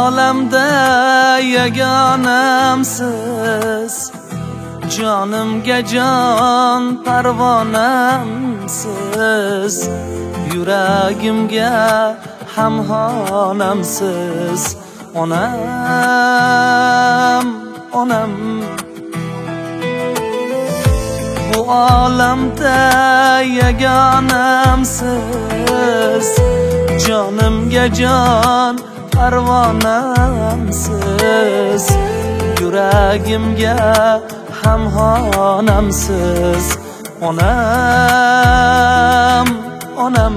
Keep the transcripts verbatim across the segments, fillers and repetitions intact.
olamda yagonamsiz, jonimga jon parvonamsiz, yuragimga hamxonamsiz. Onam, onam, bu olamda yagonamsiz, jonimga jon parvonamsiz, yuragimga hamxonamsiz. Onam, onam,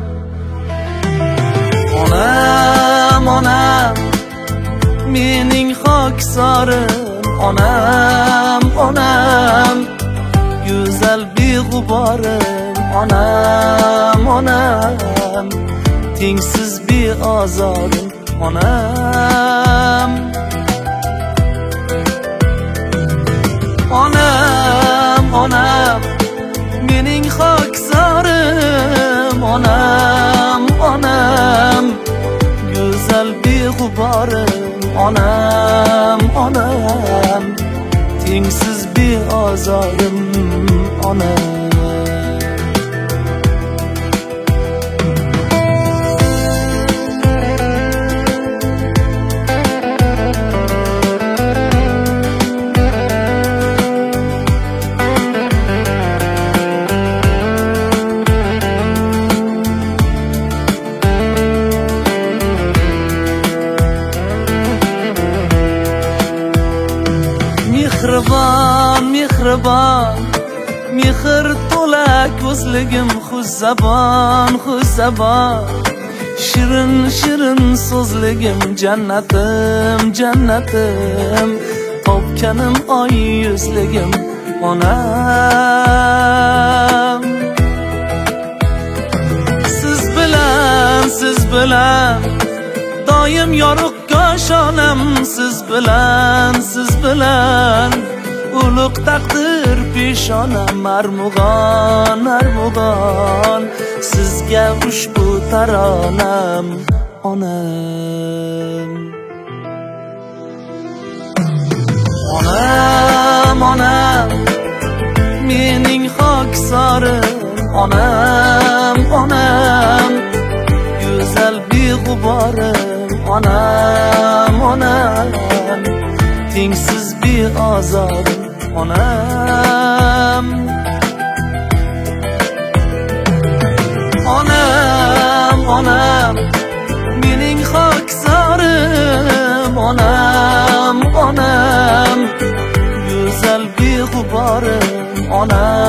onam, onam, mening xoksorim. Onam, onam, go'zal beg'uborim. Onam, onam, tengsiz beozorim. Onam, onam, onam, mening xoksorim. Onam, onam, go'zal beg'uborim. Onam, onam, tengsiz beozorim. Onam, mehribon, mehribon, mehr to'la ko'zligim, xuzzabon, xuzzabon, shirin, shirin so'zligim, jannatim, jannatim, topganim oy yuzligim. Onam, siz bilan, siz bilan doim yorug' koshonam. Siz bilan, siz bilan ulug' taqdir peshonam. Armug'on, armug'on, sizga ushbu taronam. Onam, onam, onam, mening xoksorim. Onam, onam, go'zal beg'uborim. Onam, onam, tengsiz beozorim. Onam, onam, onam, mening xoksorim. Onam, onam, go'zal beg'uborim. Onam,